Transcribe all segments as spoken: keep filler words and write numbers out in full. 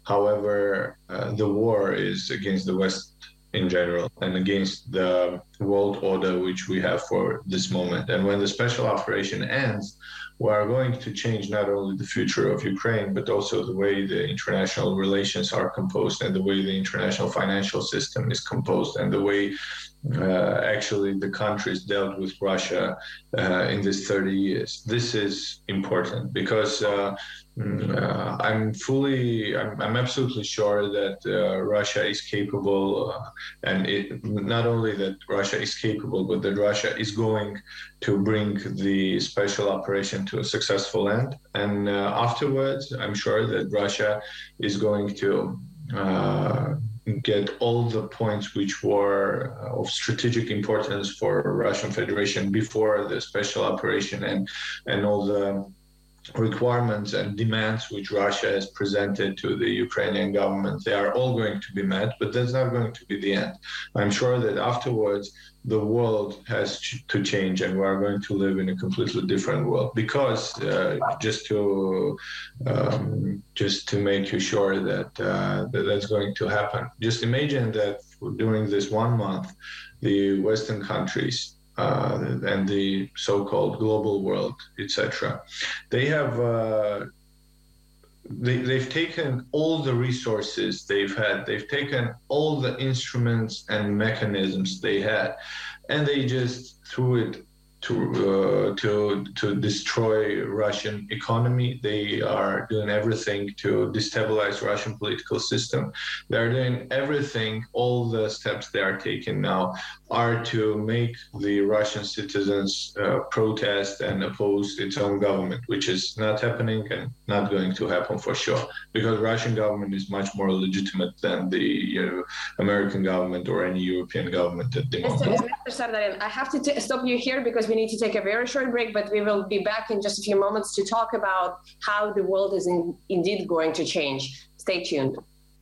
However, uh, the war is against the West in general and against the world order which we have for this moment. And when the special operation ends, we are going to change not only the future of Ukraine, but also the way the international relations are composed and the way the international financial system is composed and the way uh, actually the countries dealt with Russia uh, in these thirty years. This is important because uh, uh, I'm fully, I'm, I'm absolutely sure that uh, Russia is capable, uh, and it, not only that Russia is capable, but that Russia is going to bring the special operation to a successful end. And uh, afterwards, I'm sure that Russia is going to uh, get all the points which were of strategic importance for Russian Federation before the special operation, and and all the requirements and demands which Russia has presented to the Ukrainian government. They are all going to be met, but that's not going to be the end. I'm sure that afterwards the world has to change and we are going to live in a completely different world, because uh, just to um, just to make you sure that, uh, that that's going to happen. Just imagine that during this one month, the Western countries Uh, and the so-called global world, et cetera. They have uh, they, they've taken all the resources they've had. They've taken all the instruments and mechanisms they had, and they just threw it to uh, to to destroy Russian economy. They are doing everything to destabilize Russian political system. They are doing everything. All the steps they are taking now are to make the Russian citizens uh, protest and oppose its own government, which is not happening and not going to happen for sure, because Russian government is much more legitimate than the you know, American government or any European government at the moment. Mister Sardarin, I have to t- stop you here because we need to take a very short break, but we will be back in just a few moments to talk about how the world is in, indeed going to change. Stay tuned.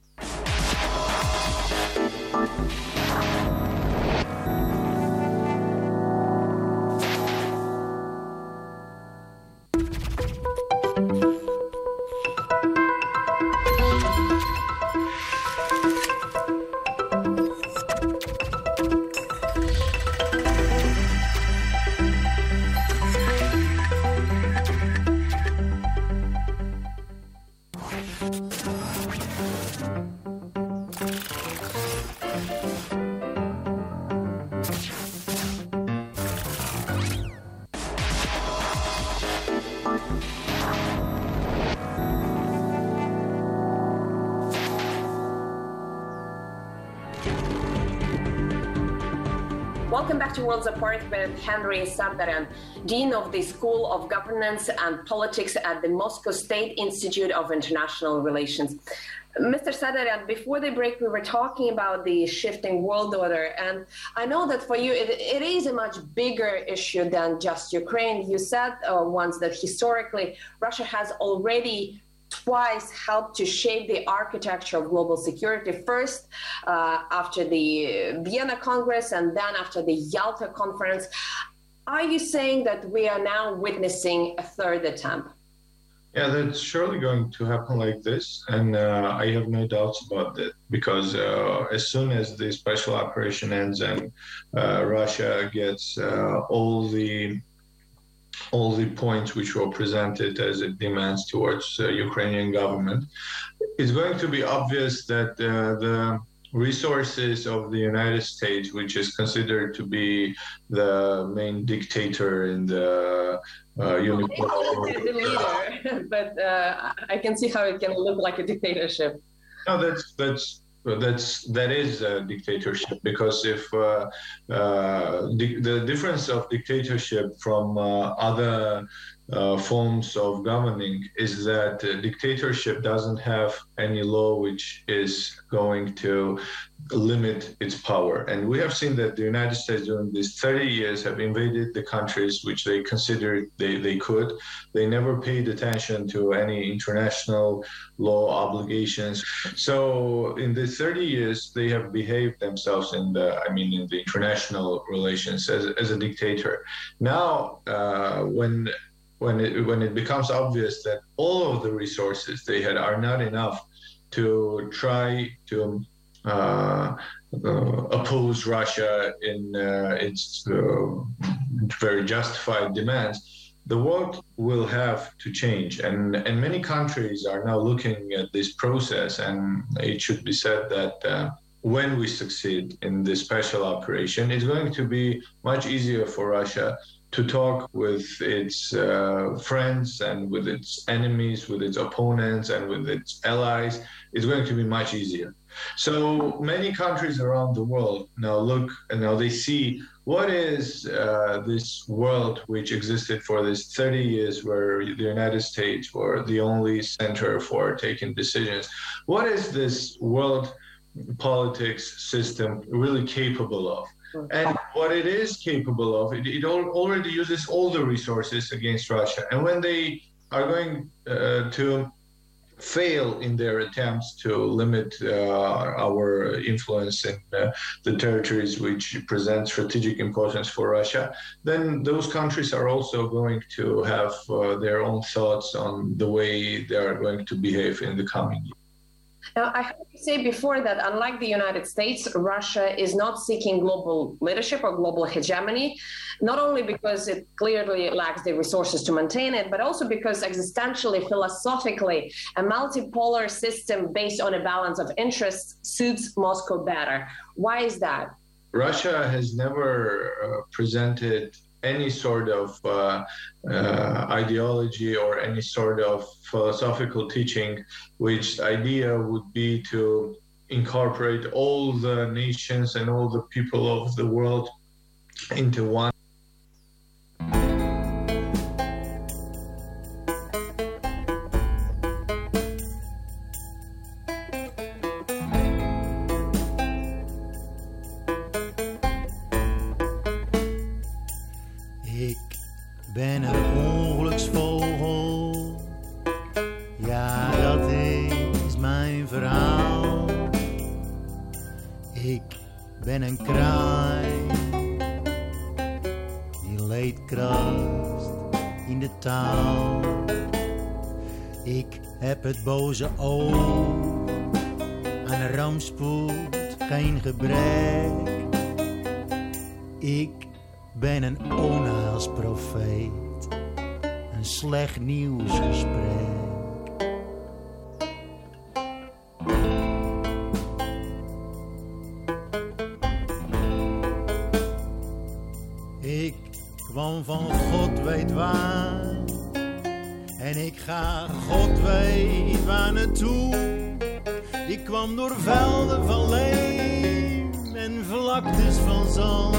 Welcome back to Worlds Apart with Henry Sardarin, Dean of the School of Governance and Politics at the Moscow State Institute of International Relations. Mister Sardarin, before the break, we were talking about the shifting world order, and I know that for you, it, it is a much bigger issue than just Ukraine. You said uh, once that historically, Russia has already twice helped to shape the architecture of global security, first uh, after the Vienna Congress and then after the Yalta Conference. Are you saying that we are now witnessing a third attempt? Yeah, that's surely going to happen like this, and uh, I have no doubts about that, because uh, as soon as the special operation ends and uh, Russia gets uh, all the all the points which were presented as it demands towards uh, Ukrainian government, it's going to be obvious that uh, the resources of the United States, which is considered to be the main dictator in the uh, unicorn. The leader, but uh, I can see how it can look like a dictatorship. No, that's that's that's that is a dictatorship, because if uh, uh, di- the difference of dictatorship from uh, other uh, forms of governing is that uh, dictatorship doesn't have any law which is going to limit its power. And we have seen that the United States during these thirty years have invaded the countries which they considered they, they could. They never paid attention to any international law obligations. So in the thirty years, they have behaved themselves in the, I mean, in the international relations as, as a dictator. Now, uh, when when it, when it becomes obvious that all of the resources they had are not enough to try to uh, uh, oppose Russia in uh, its uh, very justified demands, the world will have to change. And, and many countries are now looking at this process, and it should be said that uh, when we succeed in this special operation, it's going to be much easier for Russia to talk with its uh, friends and with its enemies, with its opponents and with its allies. It's going to be much easier. So many countries around the world now look and now they see what is uh, this world which existed for this thirty years, where the United States were the only center for taking decisions. What is this world politics system really capable of? And what it is capable of, it, it already uses all the resources against Russia. And when they are going uh, to fail in their attempts to limit uh, our influence in uh, the territories which present strategic importance for Russia, then those countries are also going to have uh, their own thoughts on the way they are going to behave in the coming years. Now, I have to say before that, unlike the United States, Russia is not seeking global leadership or global hegemony, not only because it clearly lacks the resources to maintain it, but also because existentially, philosophically, a multipolar system based on a balance of interests suits Moscow better. Why is that? Russia has never uh, presented any sort of uh, uh, ideology or any sort of philosophical teaching, which idea would be to incorporate all the nations and all the people of the world into one. Ben een ongeluksvogel, ja dat is mijn verhaal. Ik ben een kraai, die leed krast in de taal. Ik heb het boze oog, aan rampspoed geen gebrek. Ik ben een onheilsprofeet, een slecht nieuwsgesprek. Ik kwam van God weet waar, en ik ga God weet waar naartoe. Ik kwam door velden van leem en vlaktes van zand.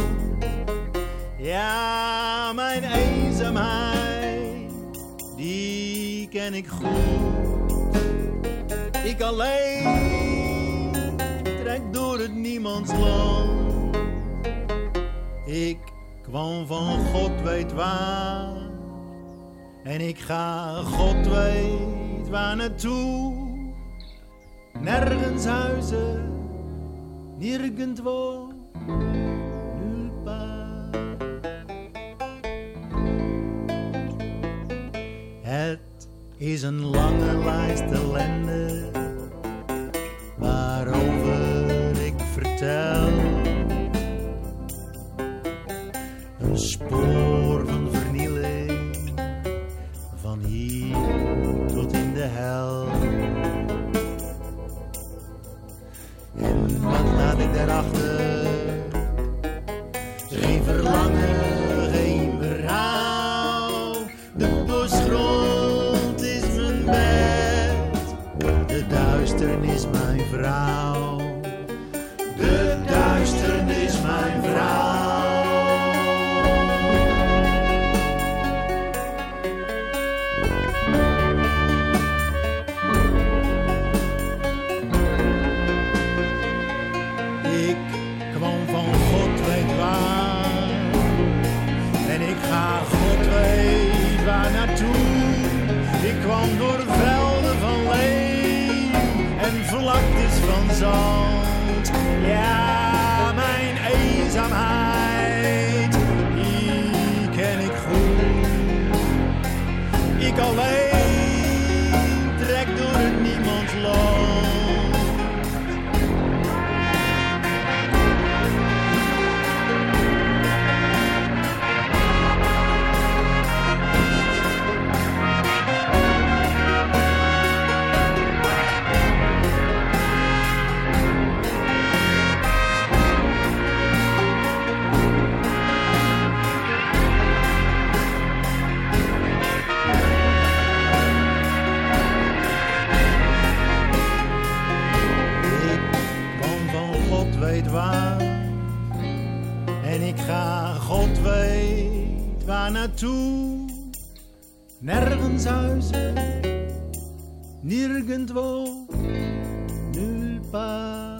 Ja, mijn eenzaamheid, die ken ik goed. Ik alleen trek door het niemandsland. Ik kwam van God weet waar, en ik ga God weet waar naartoe. Nergens huizen, nirgendwo. Het is een lange lijst ellende waarover ik vertel. Een spoor van vernieling, van hier tot in de hel. En wat laat ik daarachter? Geen verlangen, geen verhaal. De bosgrond is mijn bed, de duisternis mijn vrouw. De duisternis mijn vrouw. Ik kwam van God weet waar, en ik ga God weet waar naartoe. Ik kwam door velden van leem en vlaktes van zand. Ja, mijn eenzaamheid, die ken ik goed. Ik alleen trek door het niemandsland. waar naartoe? Nergens huizen, nirgendwo, nulle part.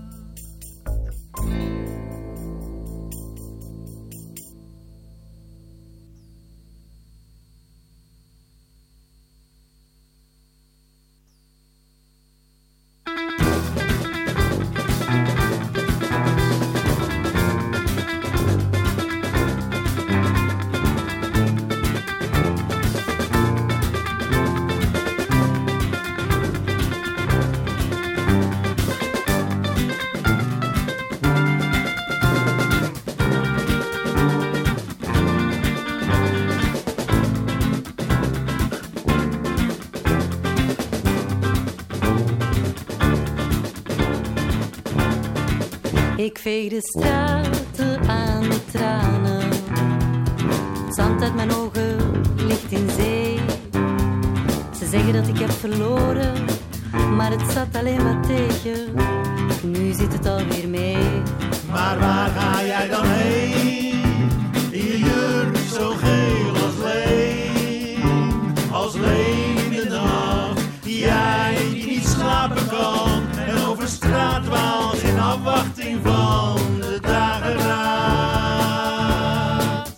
Ik veeg de straten aan met tranen. Zand uit mijn ogen ligt in zee. Ze zeggen dat ik heb verloren, maar het zat alleen maar tegen. Nu zit het alweer mee. Maar waar ga jij dan heen? In je jurk zo geel als leem. Als leem in de nacht. Jij die niet slapen kan. En over straat dwaalt in afwachting van de dageraad.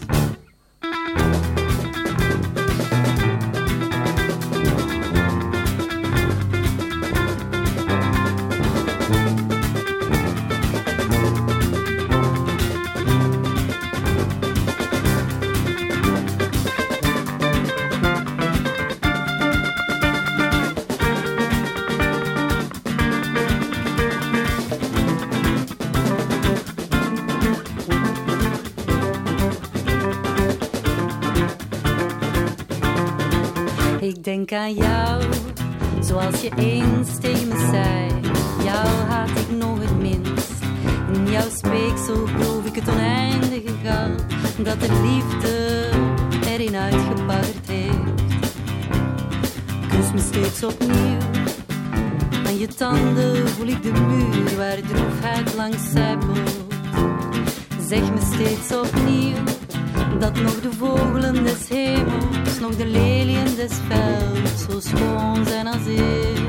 Ik denk aan jou, zoals je eens tegen me zei. Jou haat ik nog het minst. In jouw speeksel proef ik het oneindige gat dat de liefde erin uitgebaggerd heeft. Kus me steeds opnieuw. Aan je tanden voel ik de muur waar droefheid langs zijpelt. Zeg me steeds opnieuw dat nog de vogelen des hemels, nog de leliën des velds zo schoon zijn als ik.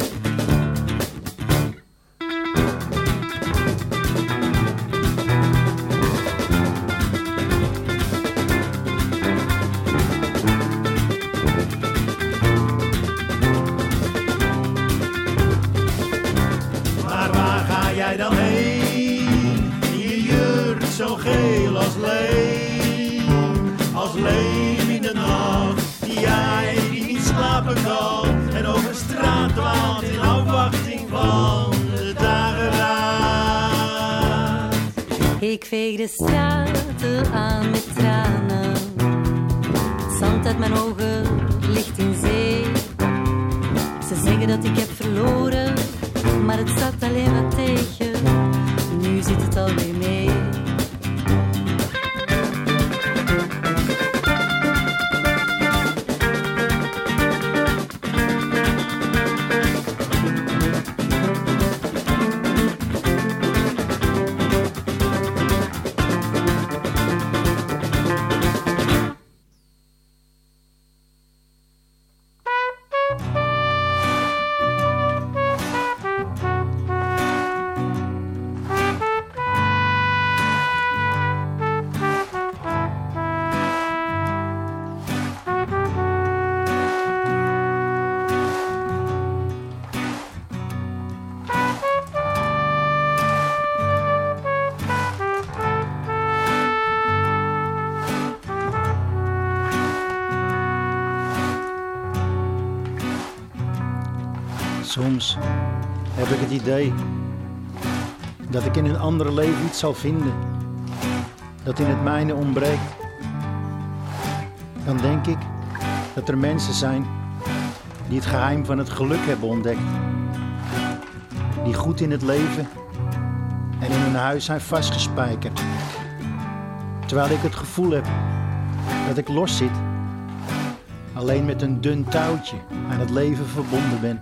Maar waar ga jij dan heen? In je jurk zo geel als leem. Als leem in de nacht. Jij die niet slapen kan. En over straat dwaalt in afwachting van de dageraad. Ik veeg de straten aan met tranen. Het zand uit mijn ogen ligt in zee. Ze zeggen dat ik heb verloren, maar het zat alleen maar tegen. Nu zit het alweer mee. Soms heb ik het idee dat ik in een ander leven iets zal vinden dat in het mijne ontbreekt. Dan denk ik dat er mensen zijn die het geheim van het geluk hebben ontdekt. Die goed in het leven en in hun huis zijn vastgespijkerd. Terwijl ik het gevoel heb dat ik los zit, alleen met een dun touwtje aan het leven verbonden ben.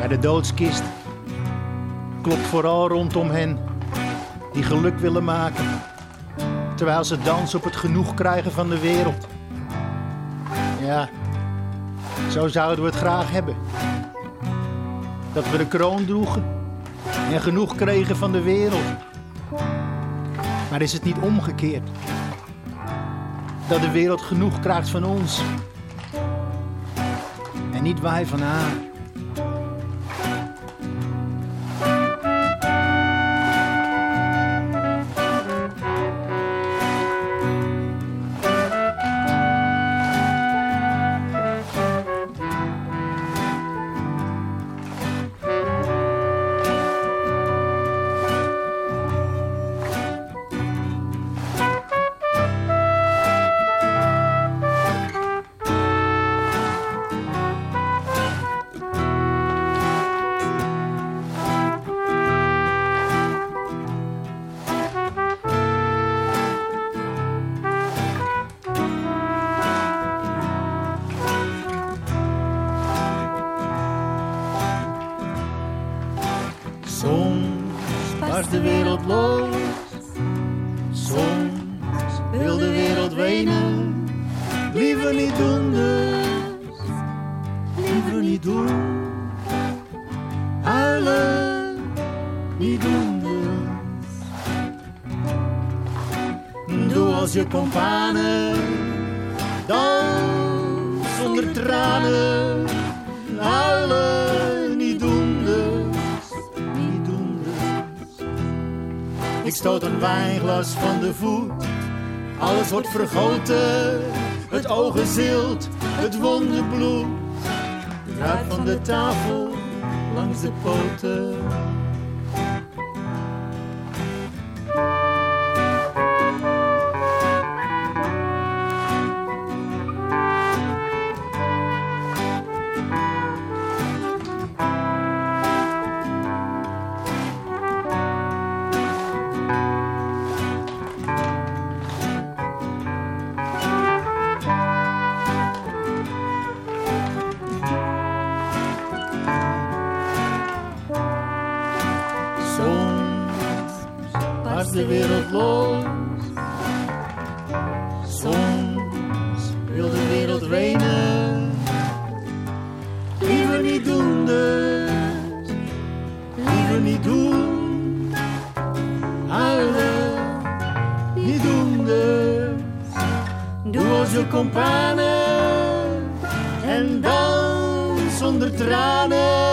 Ja, de doodskist klopt vooral rondom hen die geluk willen maken, terwijl ze dansen op het genoeg krijgen van de wereld. Ja, zo zouden we het graag hebben. Dat we de kroon droegen en genoeg kregen van de wereld. Maar is het niet omgekeerd? Dat de wereld genoeg krijgt van ons en niet wij van haar. Barst de wereld los, soms wil de wereld wenen. Liever niet doen dus, liever niet doen. Huilen, niet doen dus. Doe als je kompanen, dans zonder tranen. Huilen, niet doen dus. Ik stoot een wijnglas van de voet, alles wordt vergoten, het oog is zilt, het wonde bloed. Draait van de tafel langs de poten. De wereld los, soms wil de wereld wenen. Liever niet doen dus, liever niet doen. Huilen, niet doen dus. Doe als je kompanen en dans zonder tranen.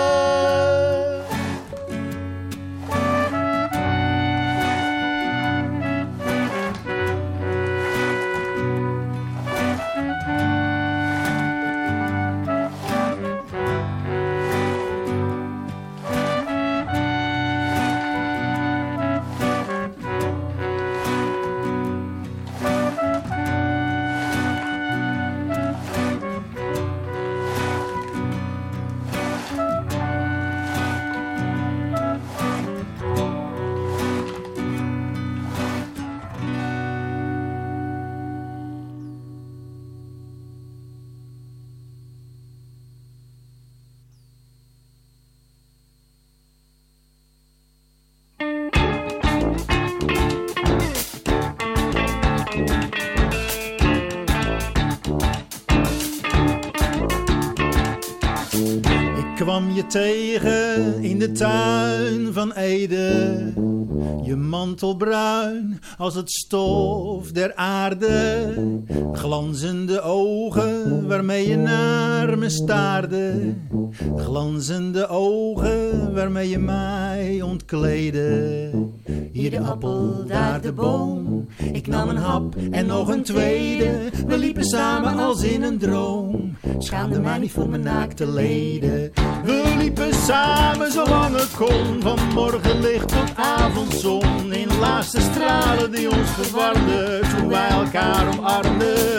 Kwam je tegen in de tuin van Ede, je mantel bruin als het stof der aarde, glanzende ogen waarmee je naar me staarde, glanzende ogen waarmee je mij ontkleedde. Hier de appel, daar de boom, ik nam een hap en nog een tweede, we liepen samen als in een droom, schaamde mij niet voor mijn naakte leden. We liepen samen zolang het kon, van morgenlicht tot avondzon, in laatste stralen die ons verwarmden, toen wij elkaar omarmden.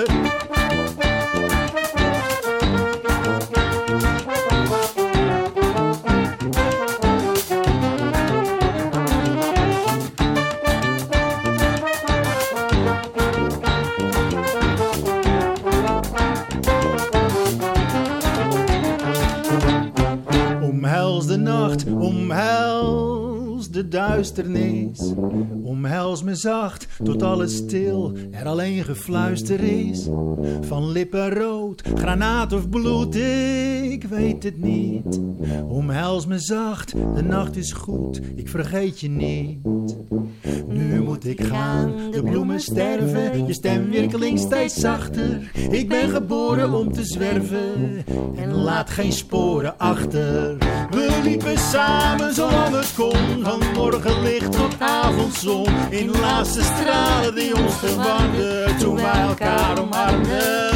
de nacht, omhels de duisternis. Omhels me zacht, tot alles stil, er alleen gefluister is. Van lippen rood, granaat of bloed, ik weet het niet. Omhels me zacht, de nacht is goed, ik vergeet je niet. Nu moet ik gaan, de bloemen sterven, je stem weer klinkt steeds zachter. Ik ben geboren om te zwerven en laat geen sporen achter. We liepen samen zolang het kon, van morgenlicht tot avondzon. In laatste stralen die ons verwarden, toen wij elkaar omarmden.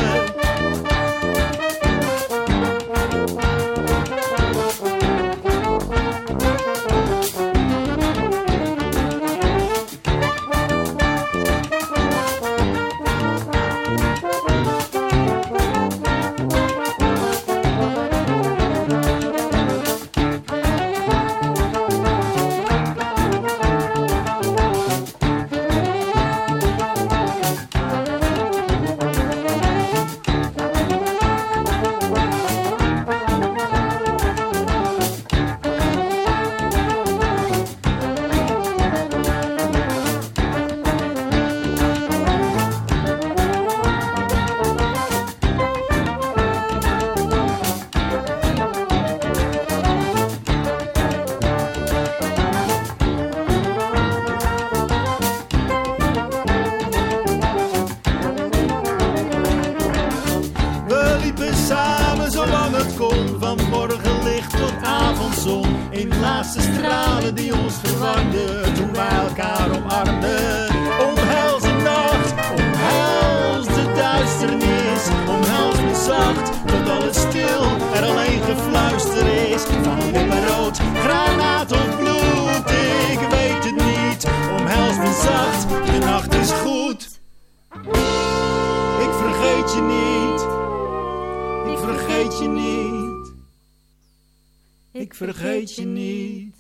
Ik vergeet je niet.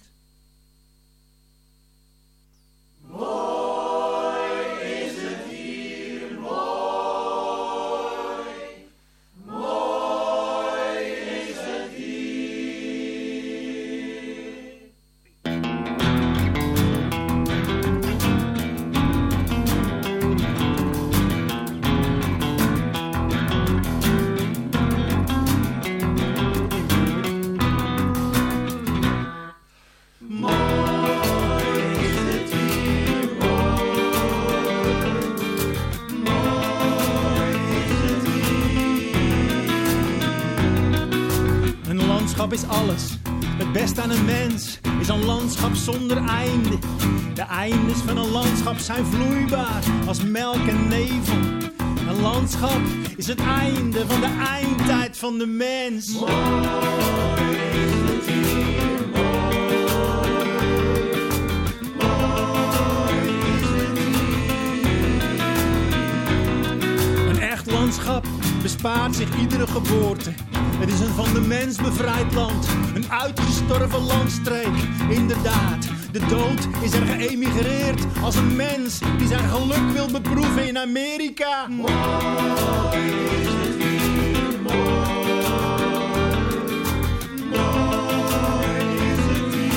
Mooi is het hier, mooi. Mooi is het hier. Is alles. Het beste aan een mens is een landschap zonder einde. De eindes van een landschap zijn vloeibaar als melk en nevel. Een landschap is het einde van de eindtijd van de mens. Mooi is het hier, mooi. Mooi is het hier. Een echt landschap bespaart zich iedere geboorte. Het is een van de mens bevrijd land, een uitgestorven landstreek. Inderdaad, de dood is er geëmigreerd als een mens die zijn geluk wil beproeven in Amerika. Mooi is het hier, mooi. Mooi is het hier.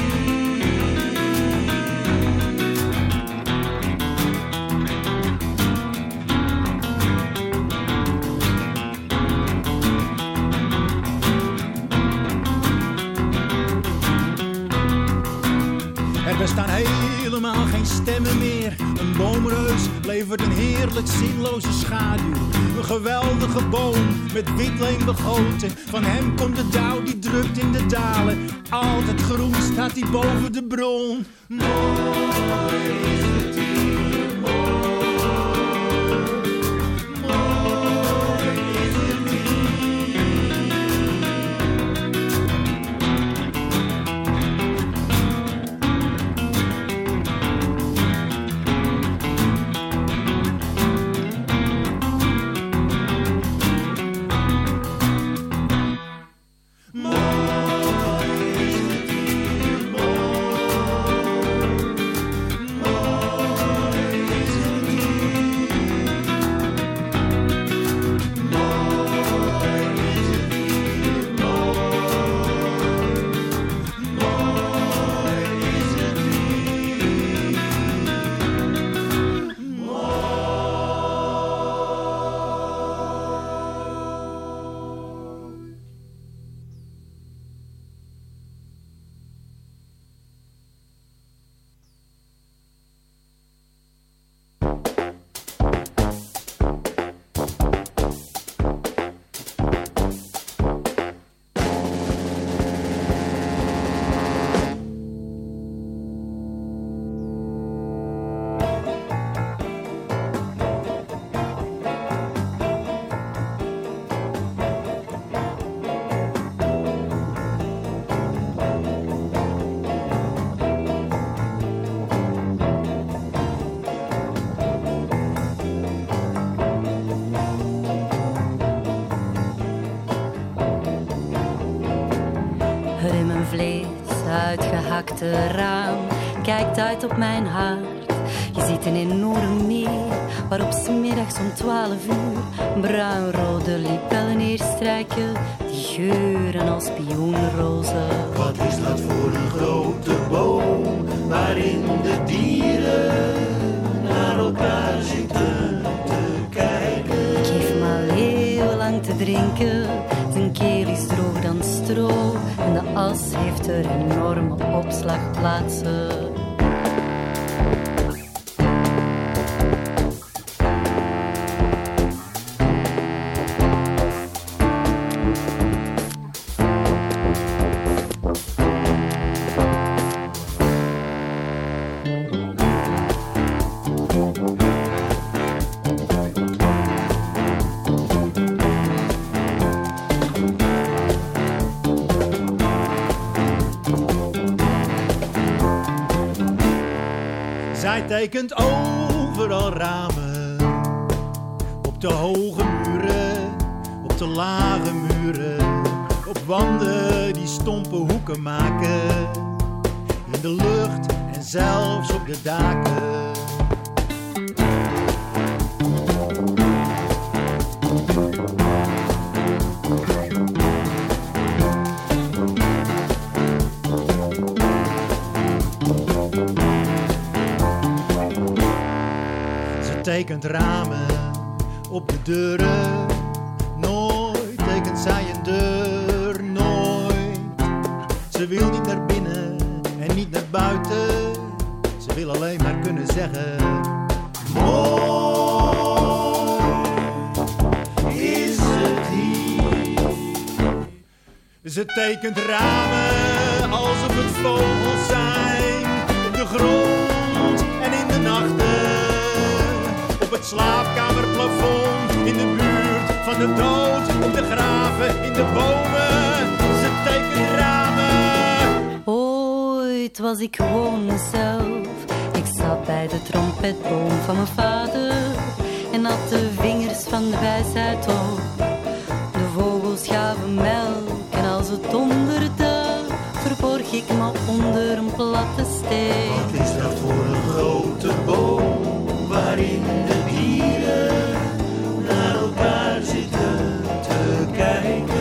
Er bestaan helemaal geen stemmen meer. Een boomreus levert een heerlijk zinloze schaduw. Een geweldige boom met witleen begoten. Van hem komt de dauw die drukt in de dalen. Altijd groen staat hij boven de bron. Mooi is het hier, mooi. Mooi is het hier. Mooi vlees uitgehakte raam kijkt uit op mijn hart. Je ziet een enorm meer waarop 's middags om twaalf uur bruinrode libellen neerstrijken die geuren als pioenrozen. Wat is dat voor een grote boom waarin de dieren naar elkaar zitten te kijken? Ik geef hem al heel lang te drinken. Zijn keel is droog dan stro en de as heeft er enorme opslagplaatsen. Zij tekent overal ramen, op de hoge muren, op de lage muren, op wanden die stompe hoeken maken, in de lucht en zelfs op de daken. Tekent ramen op de deuren, nooit tekent zij een deur, nooit. Ze wil niet naar binnen en niet naar buiten, ze wil alleen maar kunnen zeggen: mooi is het hier. Ze tekent ramen alsof het vogels zijn, op de grond en in de nachten. Op het slaapkamerplafond, in de buurt van de dood, op de graven, in de bomen, ze tekent ramen. Ooit was ik gewoon mezelf. Ik zat bij de trompetboom van mijn vader en had de vingers van de wijsheid op. De vogels gaven melk en als het donderde, verborg ik me onder een platte steen. Wat is dat voor een grote boom waarin de dieren naar elkaar zitten te kijken?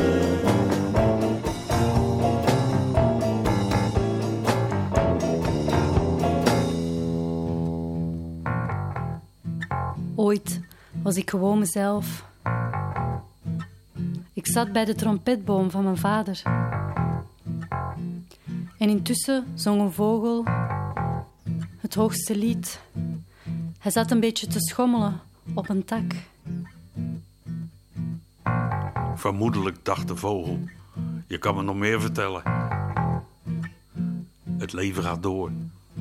Ooit was ik gewoon mezelf. Ik zat bij de trompetboom van mijn vader. En intussen zong een vogel het hoogste lied. Hij zat een beetje te schommelen op een tak. Vermoedelijk dacht de vogel: je kan me nog meer vertellen. Het leven gaat door.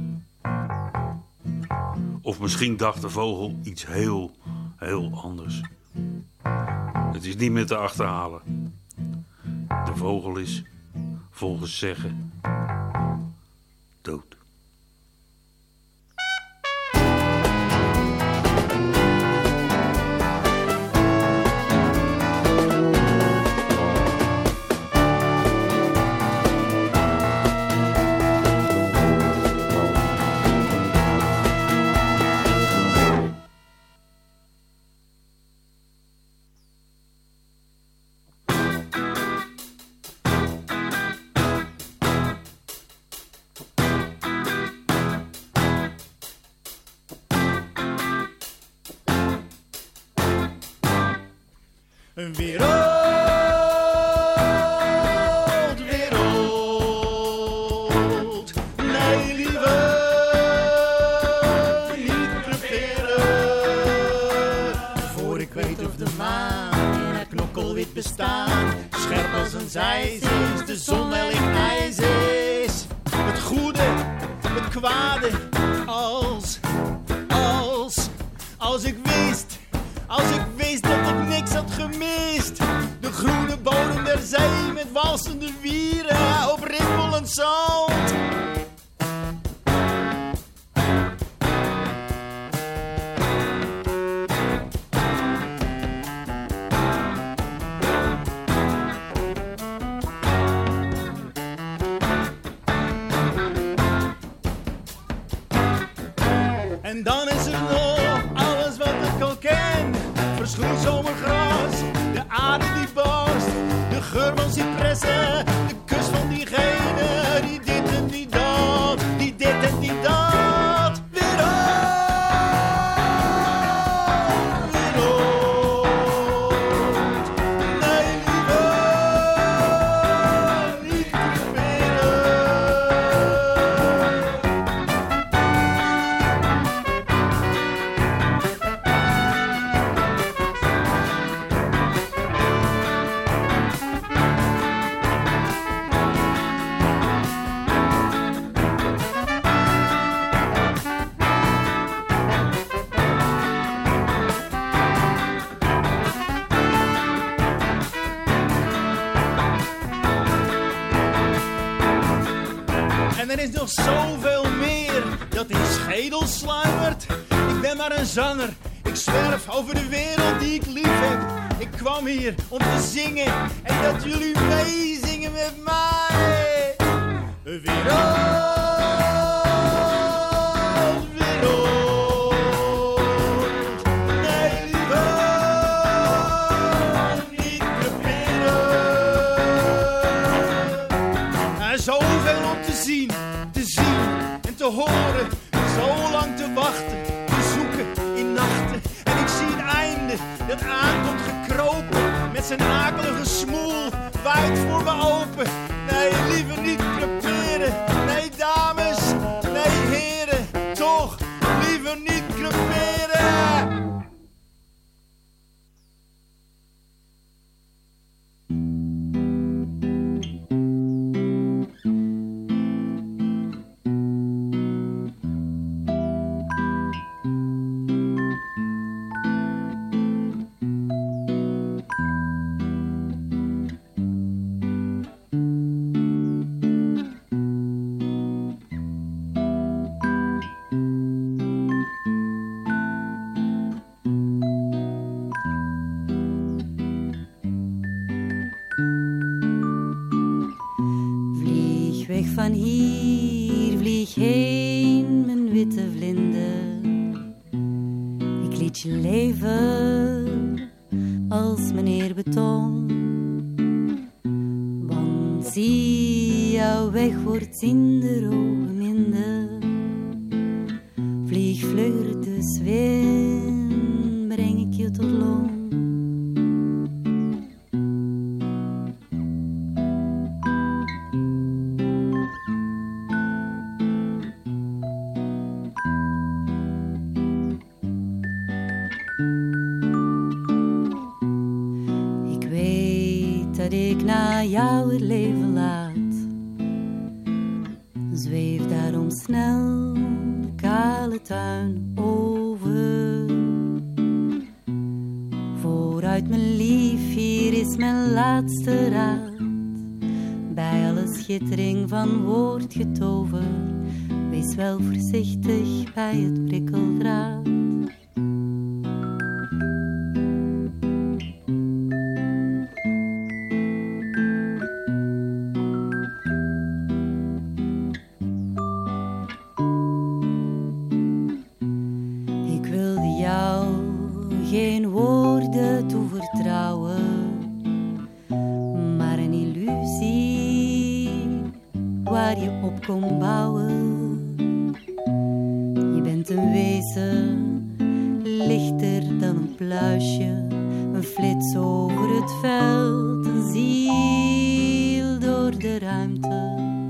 Of misschien dacht de vogel iets heel, heel anders. Het is niet meer te achterhalen. De vogel is, volgens zeggen, dood. Een wereld, wereld, nee lieve, niet creperen. Voor ik weet of de maan in haar knokkelwit bestaan scherp als een zeis is, de zon wellicht ijs is. Het goede, het kwade, als, als, als ik wist... Als ik wist dat ik niks had gemist. De groene bodem der zee met walsende wieren op rimpelend zand. zomergras. De aarde die barst, de geur van cipressen. De kus van diegene die dit en die dat, die dit en die dat. Weer op, weer op. Nee, liever niet proberen. En er is nog zoveel meer dat in schedel sluimert. Ik ben maar een zanger, ik zwerf over de wereld die ik lief heb. Ik kwam hier om te zingen en dat jullie meezingen met mij. Wereld, wereld, nee liever niet proberen. Er is zoveel om te zien, te zien en te horen. Zo lang te wachten, te zoeken in nachten. En ik zie het einde dat aankomt gekropen. Met zijn akelige smoel, wijd voor me open. Nee, liever niet creperen. Nee, dames, nee, heren. Toch, liever niet creperen. Vlieg weg van hier, vlieg heen, mijn witte vlinder. Ik liet je leven als meneer Beton. Want zie, jouw weg wordt in de ogen minder. Vlieg vlugger dus win, breng ik je tot loon. Ik weet dat ik na jou het leven laat. Zweef daarom snel de kale tuin over. Vooruit mijn lief, hier is mijn laatste raad. Bij alle schittering van woordgetover, wees wel voorzichtig bij het prikkeldraad. Ik wilde jou geen woorden toevertrouwen, maar een illusie waar je op kon bouwen. Je bent een wezen, lichter dan een pluisje, een flits over het veld, een ziel door de ruimte.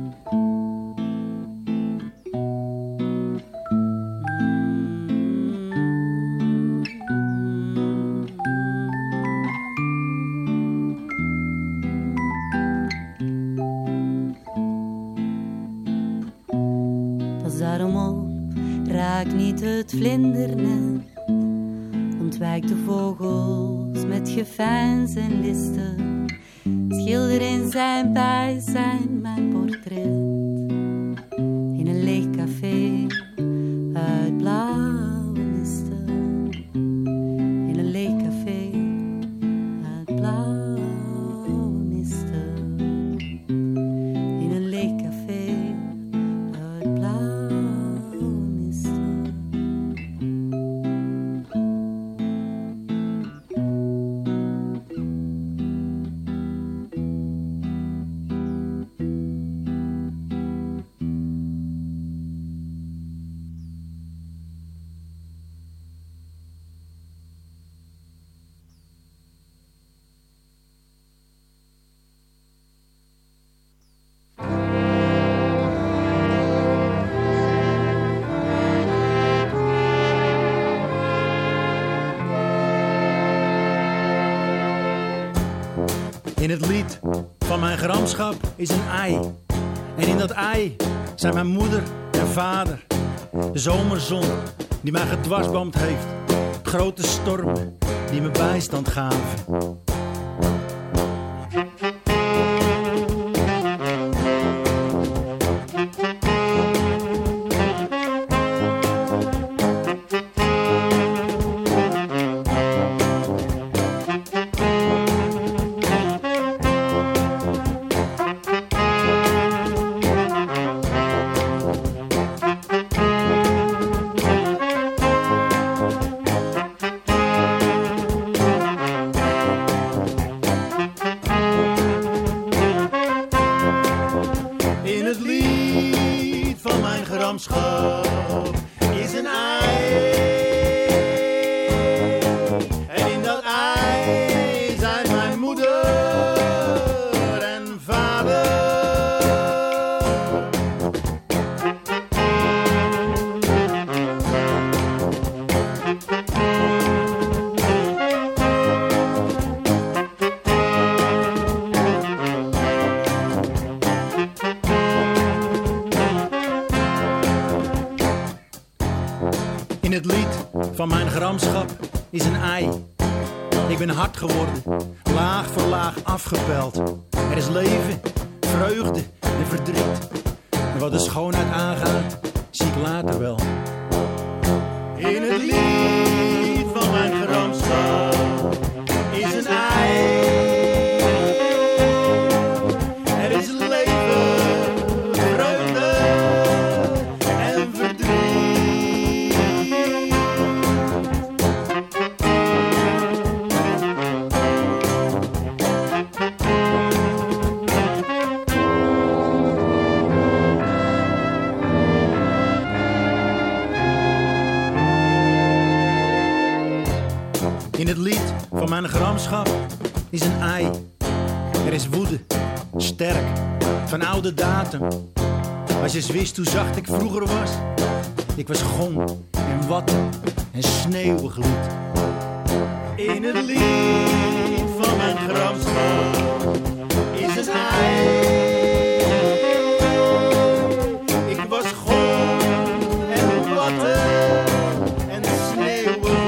Pas daarom op, raak niet het vlindernet. Ontwijk de vogels met geveins en listen. Schilder in zijn bijzijn mijn portret. In een leeg café uit blauwe misten. In een leeg café uit blauwe misten. In een leeg café uit blauwe misten. In het lied van mijn gramschap is een ei. En in dat ei zijn mijn moeder en vader. De zomerzon die mij gedwarsboomd heeft. Grote stormen die me bijstand gaven. Is een ei. En in dat ei zijn mijn moeder en vader. In het lied van mijn gramschap is een ei. Ik ben hard geworden, laag voor laag afgepeld. Er is leven, vreugde en verdriet. En wat de schoonheid aangaat, zie ik later wel. In het lied van mijn gramschap is een ei. Er is leven, vreugde en verdriet. In het lied van mijn gramschap is een ei. Er is woede, sterk, van oude datum. Als je eens wist hoe zacht ik vroeger was. Ik was gong en watten en sneeuwig lied. In het lied van mijn gramschap is een ei. Ik was gong en watten en sneeuwig lied.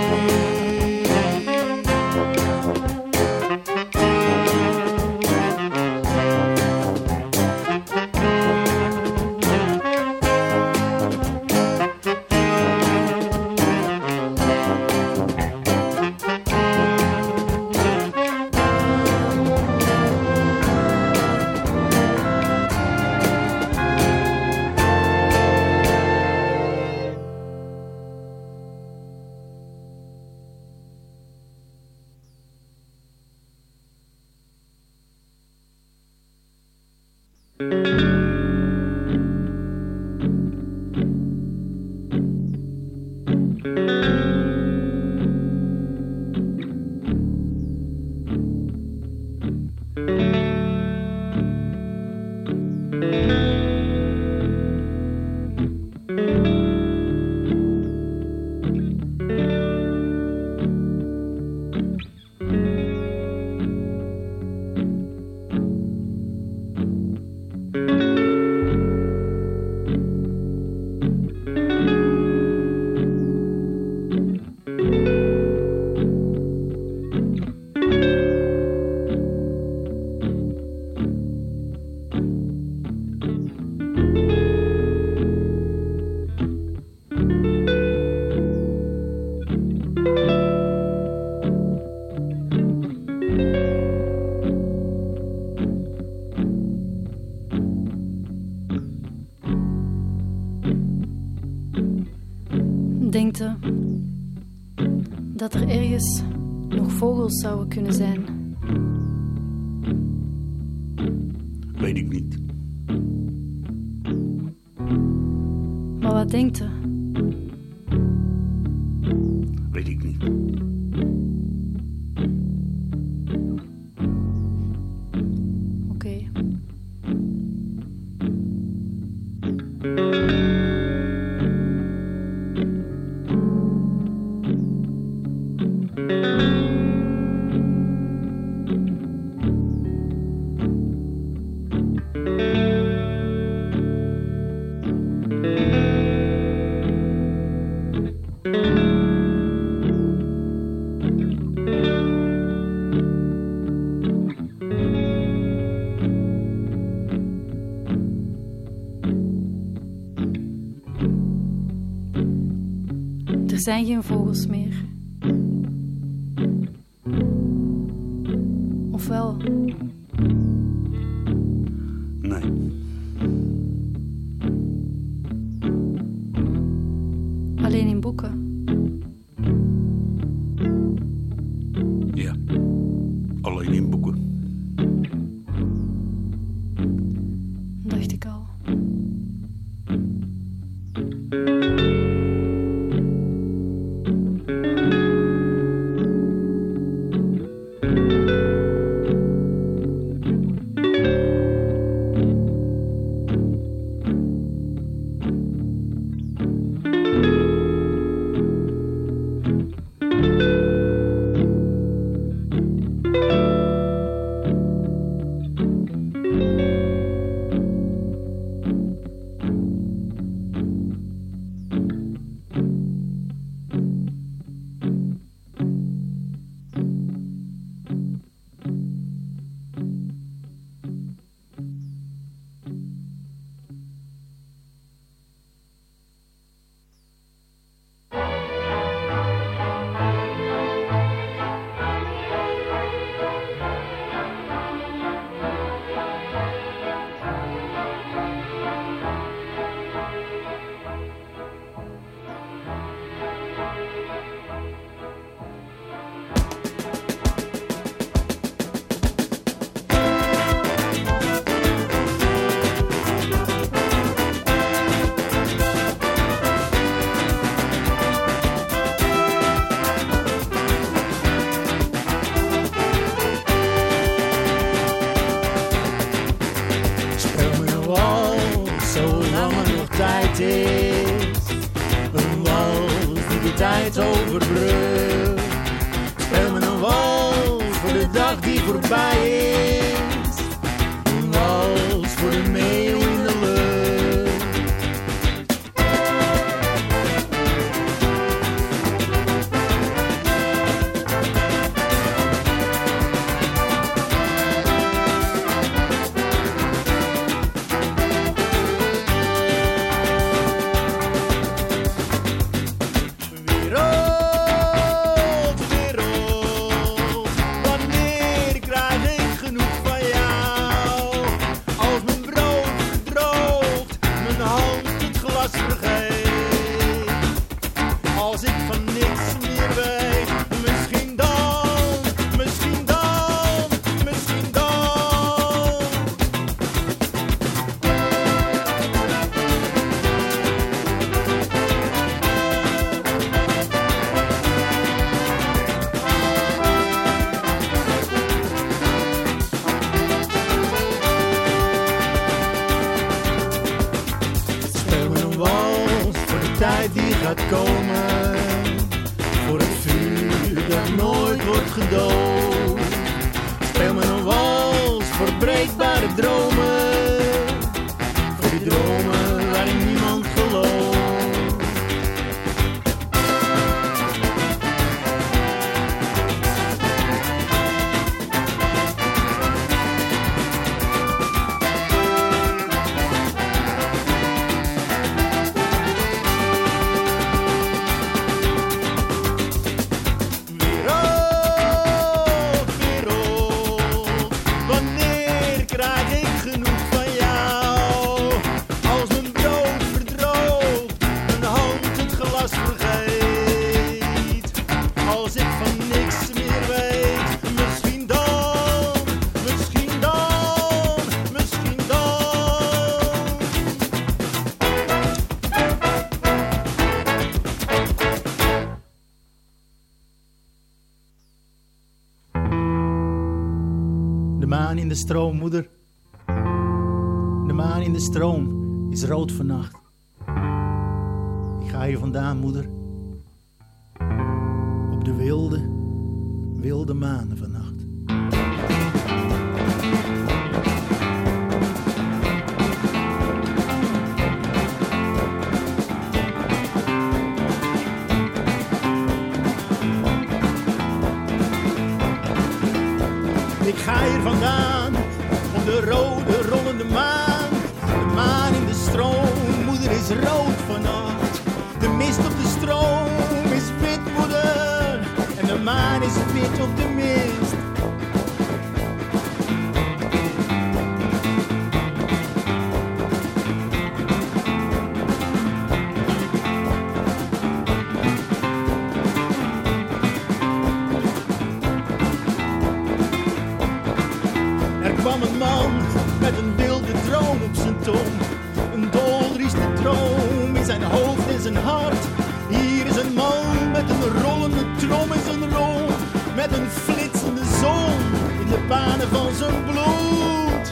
Denkt u dat er ergens nog vogels zouden kunnen zijn? Weet ik niet. Maar wat denkt u? Weet ik niet. Oké. zijn geen vogels meer. Of wel? Nee. Alleen in boeken. Ja, alleen in boeken. Dacht ik al. De stroom, moeder. De maan in de stroom is rood vannacht. Ik ga hier vandaan, moeder. Op de wilde, wilde maan vannacht. Ik ga hier vandaan, op de rode rollende maan. De maan in de stroom, moeder is rood vannacht. De mist op de stroom is dan is het wit op de mist. Er kwam een man met een wilde droom op zijn tong. Een doolrieste droom in zijn hoofd en zijn hart. Hier is een man met een rollende trom in zijn rol. Met een flitsende zon in de banen van zijn bloed.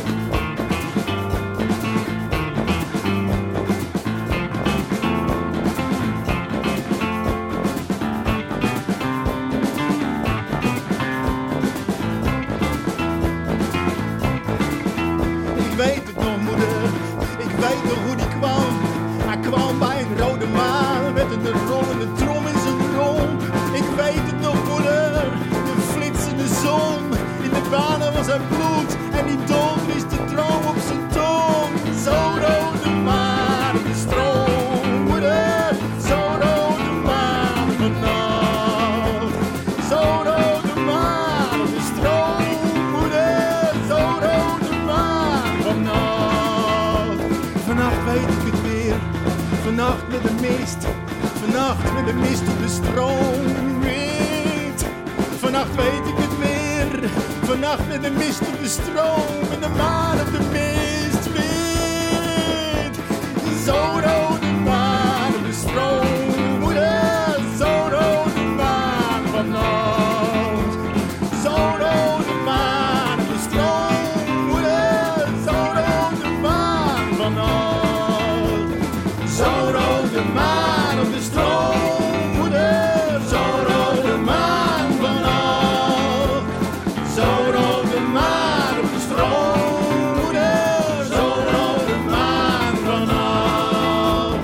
Ik weet het nog, moeder. Ik weet nog hoe die kwam. Hij kwam bij een rode maan met een rollende trom in zijn romp. Ik weet het nog, moeder. De flitsende zon in de banen van zijn bloed. En die doolrieste droom op zijn tong. Zo rode maan in de stroom, moeder. Zo rode maan vannacht. Zo rode maan op de stroom, moeder. Zo rode maan vannacht. Vannacht weet ik het weer. Vannacht met de mist. Vannacht met de mist op de stroom. Wit. Vannacht weet ik het weer. Vannacht met de mist op de stroom. En de maan op de mist. Wit. Zo rode maan op de stroom. Moeder. Zo rode maan vannacht. Zo rode maan op de stroom. Moeder. Zo rode maan vannacht. Zo rode maan op de stroom, moeder. Zo rode maan vannacht. Zo rode maan op de stroom, moeder. Zo rode maan vannacht.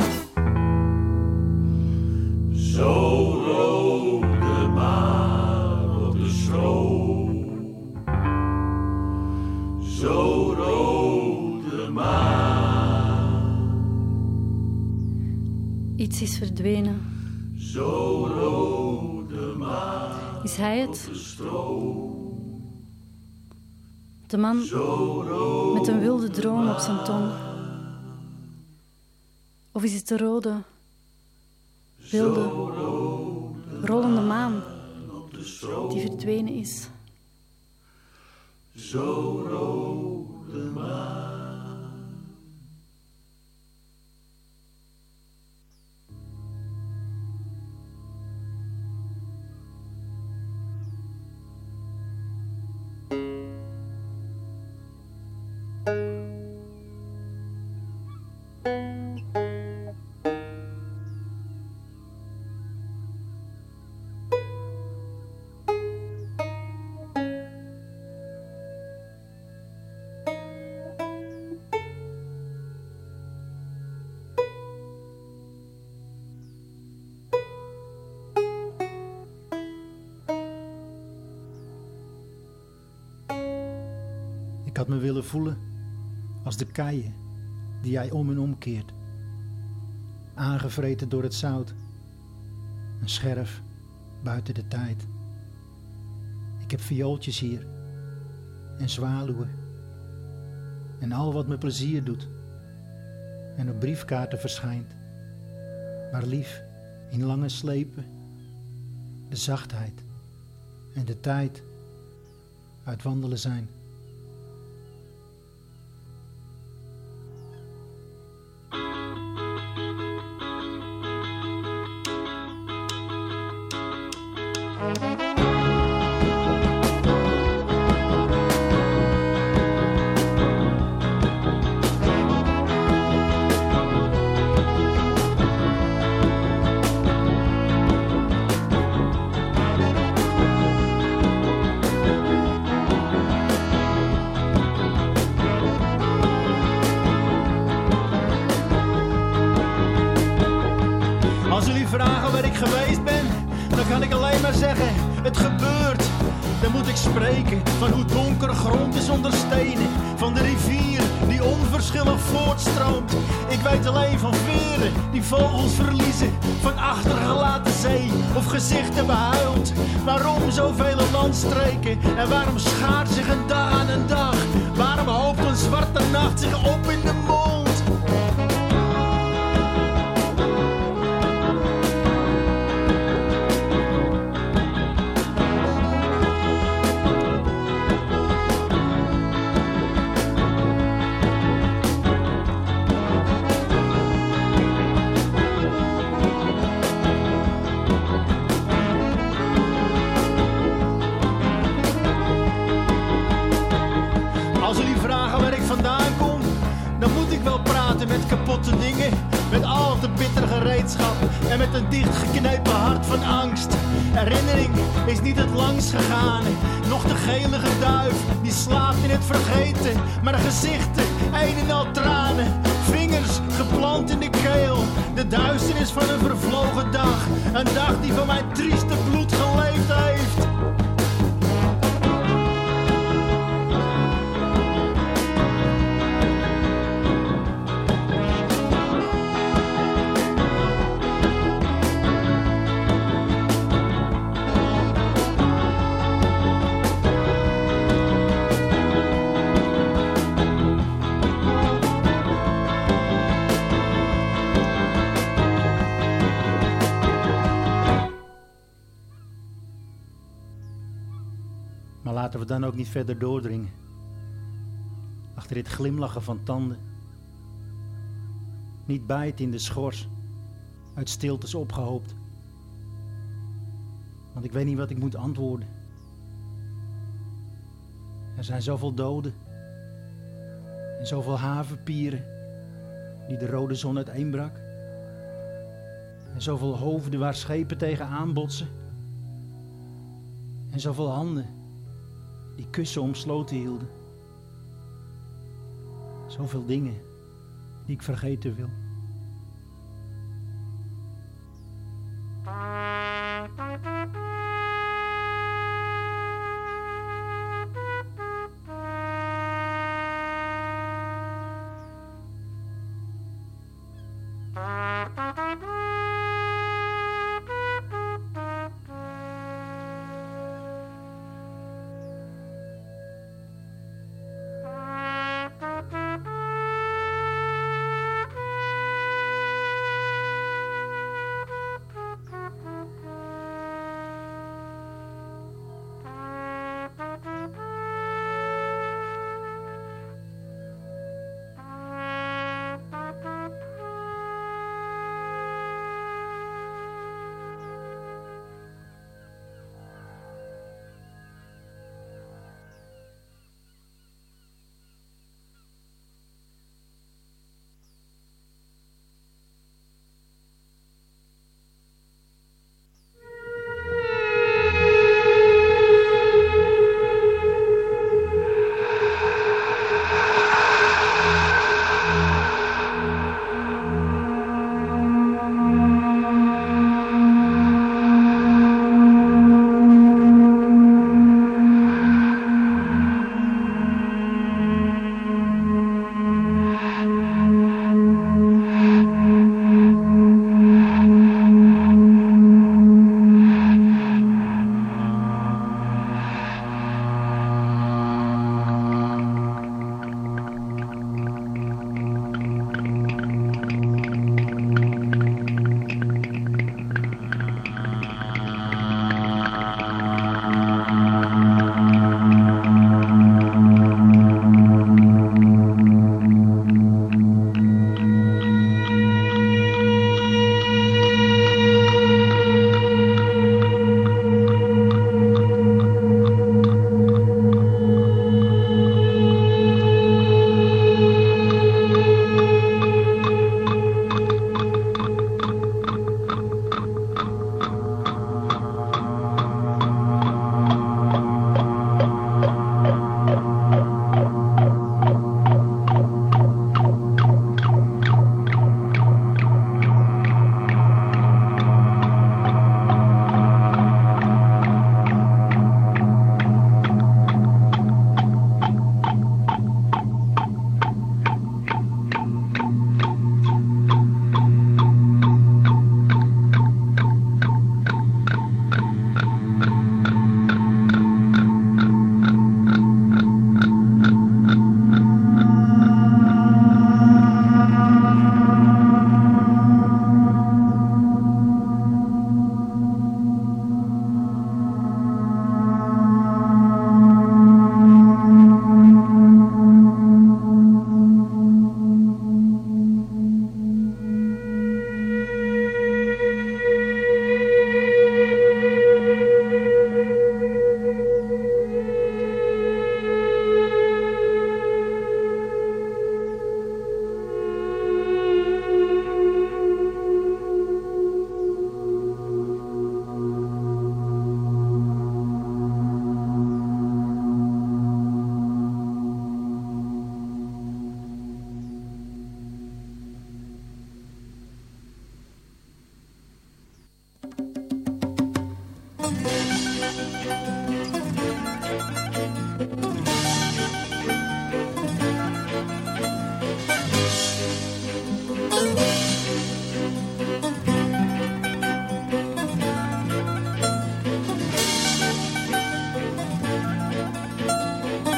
Zo rode maan op de stroom. Zo rode maan. Iets is verdwenen. Zo rode maan. Is hij het? De stroom. De man met een wilde droom op zijn tong. Of is het de rode, wilde, rollende maan die verdwenen is? Zo rode maan. Ik had me willen voelen als de keien die jij om en om keert. Aangevreten door het zout. Een scherf buiten de tijd. Ik heb viooltjes hier. En zwaluwen. En al wat me plezier doet. En op briefkaarten verschijnt. Maar lief in lange slepen. De zachtheid en de tijd uit wandelen zijn. Als jullie vragen waar ik geweest ben, dan kan ik alleen maar zeggen, het gebeurt. Dan moet ik spreken van hoe donker grond is onder stenen. Van de rivier die die onverschillig voortstroomt. Ik weet alleen van veren die vogels verliezen, van achtergelaten zee of gezichten behuild. Waarom zoveel landstreken en waarom schaart zich een dag aan een dag? Waarom hoopt een zwarte nacht zich op in de mond? Met kapotte dingen, met al te bitter gereedschap en met een dichtgeknepen hart van angst. Herinnering is niet het langst gegaan, nog de gelige duif die slaapt in het vergeten. Maar de gezichten, een en al tranen, vingers geplant in de keel. De duisternis van een vervlogen dag, een dag die van mijn trieste bloed geleefd heeft. Laten we dan ook niet verder doordringen. Achter dit glimlachen van tanden. Niet bijt in de schors. Uit stiltes opgehoopt. Want ik weet niet wat ik moet antwoorden. Er zijn zoveel doden. En zoveel havenpieren. Die de rode zon uiteenbrak. En zoveel hoofden waar schepen tegen aanbotsen. En zoveel handen die kussen omsloten hielden. Zoveel dingen die ik vergeten wil.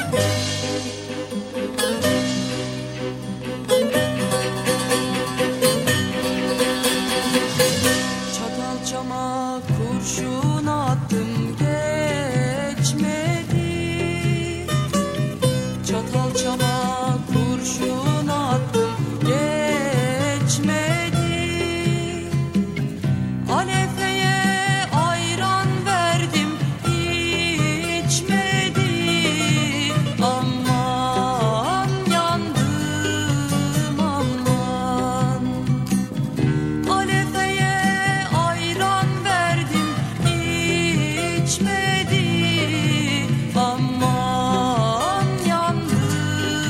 Thank you.